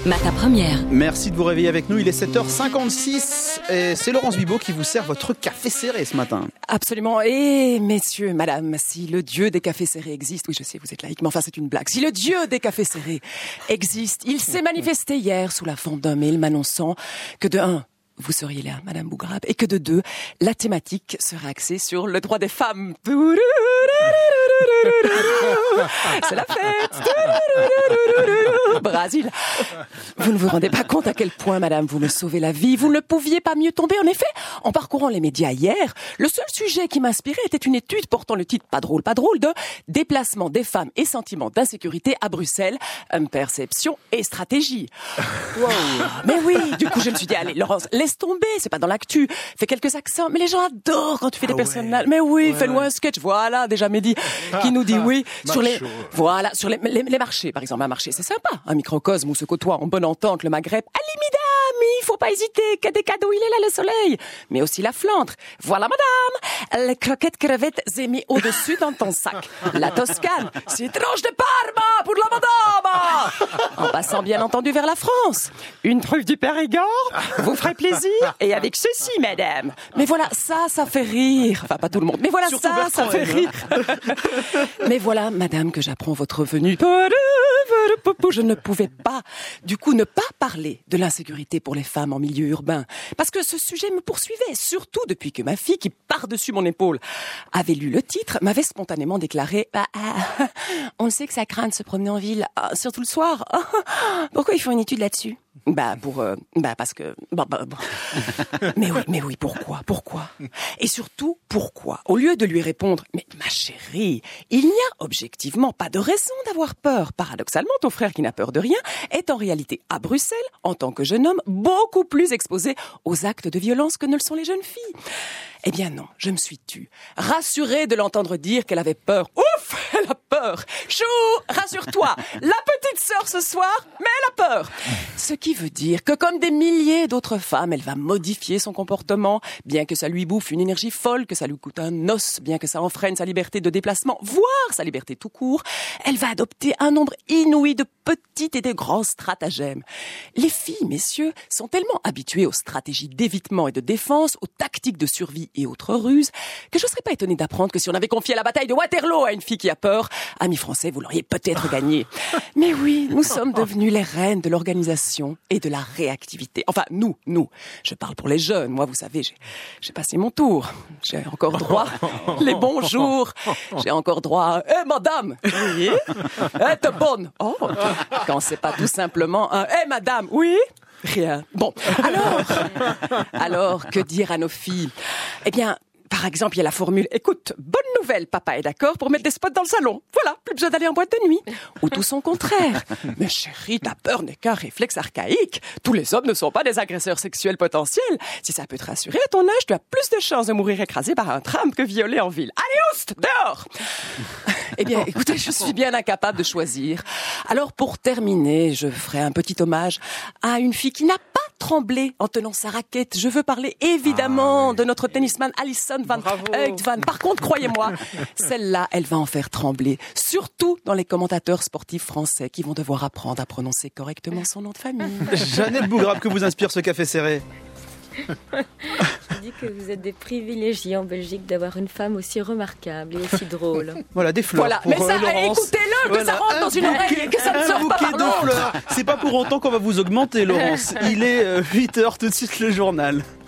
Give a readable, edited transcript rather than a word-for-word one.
Matin Première. Merci de vous réveiller avec nous, il est 7h56 et c'est Laurence Bibot qui vous sert votre café serré ce matin. Absolument. Et messieurs, madame, si le dieu des cafés serrés existe, oui je sais vous êtes laïque, mais enfin c'est une blague, si le dieu des cafés serrés existe, il s'est manifesté hier sous la forme d'un mail m'annonçant que de 1, vous seriez là, Madame Bougrab, et que de 2, la thématique sera axée sur le droit des femmes. C'est la fête. Brésil. Vous ne vous rendez pas compte à quel point, madame, vous me sauvez la vie. Vous ne pouviez pas mieux tomber. En effet, en parcourant les médias hier, le seul sujet qui m'inspirait était une étude portant le titre pas drôle, de déplacement des femmes et sentiments d'insécurité à Bruxelles, perception et stratégie. Wow. Mais oui, du coup, je me suis dit, allez, Laurence, laisse tomber, c'est pas dans l'actu. Fais quelques accents. Mais les gens adorent quand tu fais des personnages. Mais oui, fais-nous un sketch. Voilà, déjà Mehdi qui nous dit oui sur les marchés, par exemple. Un marché, c'est sympa. Un microcosme où se côtoient en bonne entente le Maghreb. Allez, mesdames, il faut pas hésiter. Que des cadeaux, il est là, le soleil. Mais aussi la Flandre. Voilà, madame. Les croquettes crevettes mis au-dessus dans ton sac. La Toscane. C'est tranche de Parma pour la madame. En passant, bien entendu, vers la France. Une truffe du Périgord vous ferait plaisir. Et avec ceci, madame. Mais voilà, ça fait rire. Enfin, pas tout le monde. Mais voilà, surtout ça fait rire. Mais voilà, madame, que j'apprends votre venue. Je ne pouvais pas, du coup, ne pas parler de l'insécurité pour les femmes en milieu urbain. Parce que ce sujet me poursuivait, surtout depuis que ma fille, qui par-dessus mon épaule, avait lu le titre, m'avait spontanément déclaré on le sait que ça craint de se promener en ville, surtout le soir. Pourquoi ils font une étude là-dessus ? Parce que... Mais oui, pourquoi ? Et surtout, pourquoi ? Au lieu de lui répondre, mais ma chérie, il n'y a objectivement pas de raison d'avoir peur. Paradoxalement, ton frère qui n'a peur de rien est en réalité à Bruxelles, en tant que jeune homme, beaucoup plus exposé aux actes de violence que ne le sont les jeunes filles. Eh bien non, je me suis tue, rassurée de l'entendre dire qu'elle avait peur. Ouf, elle a peur. Chou, rassure-toi, la petite sœur ce soir, mais elle a peur. Ce qui veut dire que comme des milliers d'autres femmes, elle va modifier son comportement, bien que ça lui bouffe une énergie folle, que ça lui coûte un os, bien que ça enfreine sa liberté de déplacement, voire sa liberté tout court. Elle va adopter un nombre inouï de petits et de grands stratagèmes. Les filles, messieurs, sont tellement habituées aux stratégies d'évitement et de défense, aux tactiques de survie et autres ruses, que je ne serais pas étonnée d'apprendre que si on avait confié la bataille de Waterloo à une fille qui a peur, amis français, vous l'auriez peut-être gagné. Mais oui, nous sommes devenus les reines de l'organisation et de la réactivité. Enfin, nous. Je parle pour les jeunes. Moi, vous savez, j'ai passé mon tour. J'ai encore droit les bonjours. J'ai encore droit à madame. Oui. T'es bonne. Oh. Quand c'est pas tout simplement un madame. Oui. Rien. Bon, alors, que dire à nos filles ? Eh bien, par exemple, il y a la formule « Écoute, bonne nouvelle, papa est d'accord pour mettre des spots dans le salon. Voilà, plus besoin d'aller en boîte de nuit. » Ou tout son contraire. « Mais chérie, ta peur n'est qu'un réflexe archaïque. Tous les hommes ne sont pas des agresseurs sexuels potentiels. Si ça peut te rassurer, à ton âge, tu as plus de chances de mourir écrasé par un tram que violé en ville. Allez, oust, dehors !» Eh bien, écoutez, je suis bien incapable de choisir. Alors, pour terminer, je ferai un petit hommage à une fille qui n'a pas tremblé en tenant sa raquette. Je veux parler évidemment de notre tennisman Alison Van Uytvanck. Par contre, croyez-moi, celle-là, elle va en faire trembler. Surtout dans les commentateurs sportifs français qui vont devoir apprendre à prononcer correctement son nom de famille. Jeannette Bougrab, que vous inspire ce café serré ? Je dis que vous êtes des privilégiés en Belgique d'avoir une femme aussi remarquable et aussi drôle. Voilà, des fleurs. Voilà. Pour mais ça, Laurence. Écoutez-le, que ça rentre dans une oreille et que ça ne sort pas par l'autre. C'est pas pour autant qu'on va vous augmenter, Laurence. Il est 8h, tout de suite le journal.